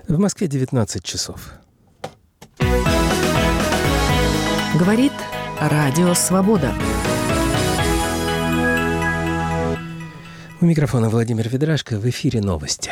В Москве 19 часов. Говорит Радио Свобода. У микрофона Владимир Ведрашко. В эфире новости.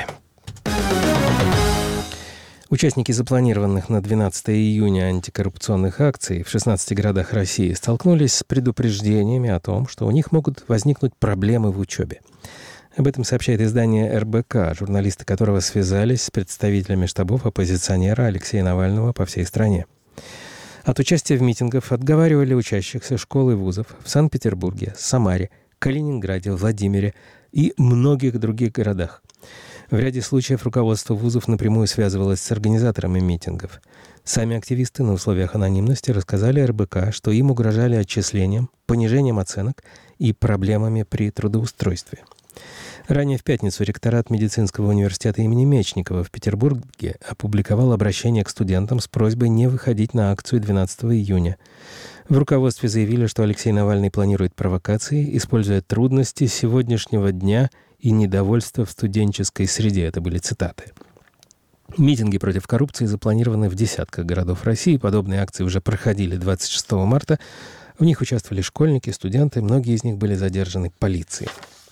Участники запланированных на 12 июня антикоррупционных акций в 16 городах России столкнулись с предупреждениями о том, что у них могут возникнуть проблемы в учебе. Об этом сообщает издание РБК, журналисты которого связались с представителями штабов оппозиционера Алексея Навального по всей стране. От участия в митингах отговаривали учащихся школ и вузов в Санкт-Петербурге, Самаре, Калининграде, Владимире и многих других городах. В ряде случаев руководство вузов напрямую связывалось с организаторами митингов. Сами активисты на условиях анонимности рассказали РБК, что им угрожали отчислением, понижением оценок и проблемами при трудоустройстве. Ранее в пятницу ректорат медицинского университета имени Мечникова в Петербурге опубликовал обращение к студентам с просьбой не выходить на акцию 12 июня. В руководстве заявили, что Алексей Навальный планирует провокации, используя трудности сегодняшнего дня и недовольство в студенческой среде. Это были цитаты. Митинги против коррупции запланированы в десятках городов России. Подобные акции уже проходили 26 марта. В них участвовали школьники, студенты. Многие из них были задержаны полицией.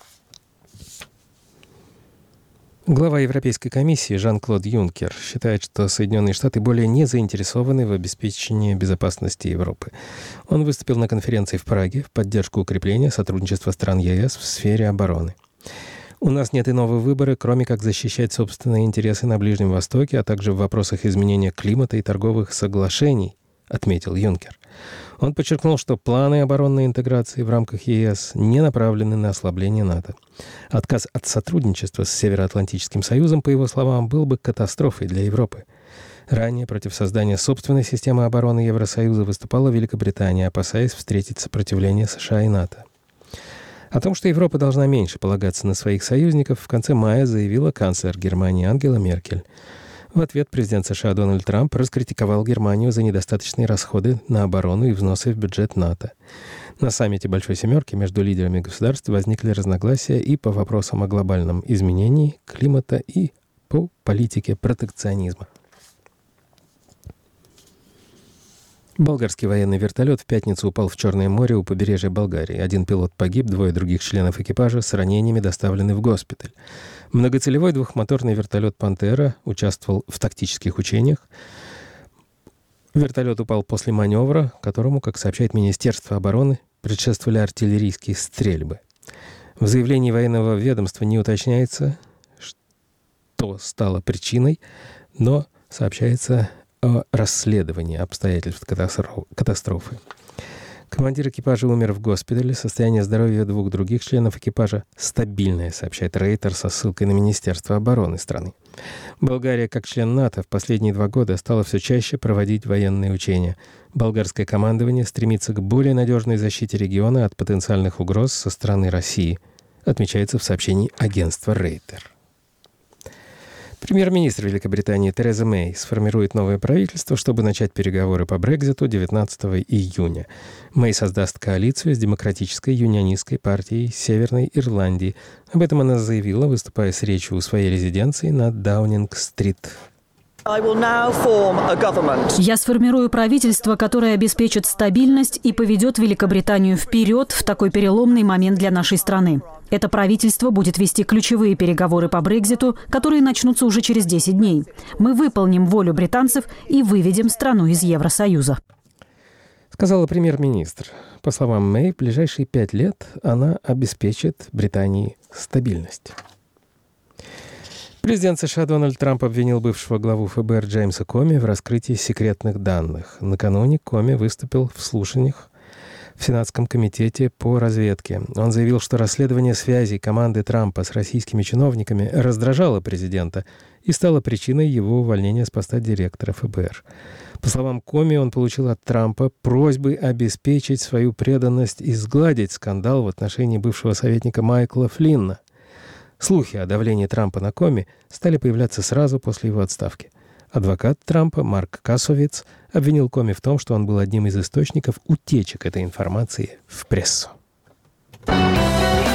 Глава Европейской комиссии Жан-Клод Юнкер считает, что Соединенные Штаты более не заинтересованы в обеспечении безопасности Европы. Он выступил на конференции в Праге в поддержку укрепления сотрудничества стран ЕС в сфере обороны. «У нас нет иного выбора, кроме как защищать собственные интересы на Ближнем Востоке, а также в вопросах изменения климата и торговых соглашений», — отметил Юнкер. Он подчеркнул, что планы оборонной интеграции в рамках ЕС не направлены на ослабление НАТО. Отказ от сотрудничества с Североатлантическим Союзом, по его словам, был бы катастрофой для Европы. Ранее против создания собственной системы обороны Евросоюза выступала Великобритания, опасаясь встретить сопротивление США и НАТО. О том, что Европа должна меньше полагаться на своих союзников, в конце мая заявила канцлер Германии Ангела Меркель. В ответ президент США Дональд Трамп раскритиковал Германию за недостаточные расходы на оборону и взносы в бюджет НАТО. На саммите Большой Семерки между лидерами государств возникли разногласия и по вопросам о глобальном изменении климата, и по политике протекционизма. Болгарский военный вертолет в пятницу упал в Черное море у побережья Болгарии. Один пилот погиб, 2 других членов экипажа с ранениями доставлены в госпиталь. Многоцелевой двухмоторный вертолет «Пантера» участвовал в тактических учениях. Вертолет упал после маневра, которому, как сообщает Министерство обороны, предшествовали артиллерийские стрельбы. В заявлении военного ведомства не уточняется, что стало причиной, но сообщается о расследовании обстоятельств катастрофы. Командир экипажа умер в госпитале. Состояние здоровья 2 других членов экипажа стабильное, сообщает Рейтер со ссылкой на Министерство обороны страны. Болгария, как член НАТО, в последние 2 года стала все чаще проводить военные учения. Болгарское командование стремится к более надежной защите региона от потенциальных угроз со стороны России, отмечается в сообщении агентства Рейтер. Премьер-министр Великобритании Тереза Мэй сформирует новое правительство, чтобы начать переговоры по Брекситу 19 июня. Мэй создаст коалицию с демократической юнионистской партией Северной Ирландии. Об этом она заявила, выступая с речью у своей резиденции на Даунинг-стрит. Я сформирую правительство, которое обеспечит стабильность и поведет Великобританию вперед в такой переломный момент для нашей страны. Это правительство будет вести ключевые переговоры по Брекситу, которые начнутся уже через 10 дней. Мы выполним волю британцев и выведем страну из Евросоюза, сказала премьер-министр. По словам Мэй, в ближайшие 5 лет она обеспечит Британии стабильность. Президент США Дональд Трамп обвинил бывшего главу ФБР Джеймса Коми в раскрытии секретных данных. Накануне Коми выступил в слушаниях в Сенатском комитете по разведке. Он заявил, что расследование связей команды Трампа с российскими чиновниками раздражало президента и стало причиной его увольнения с поста директора ФБР. По словам Коми, он получил от Трампа просьбы обеспечить свою преданность и сгладить скандал в отношении бывшего советника Майкла Флинна. Слухи о давлении Трампа на Коми стали появляться сразу после его отставки. Адвокат Трампа Марк Касовиц обвинил Коми в том, что он был одним из источников утечек этой информации в прессу.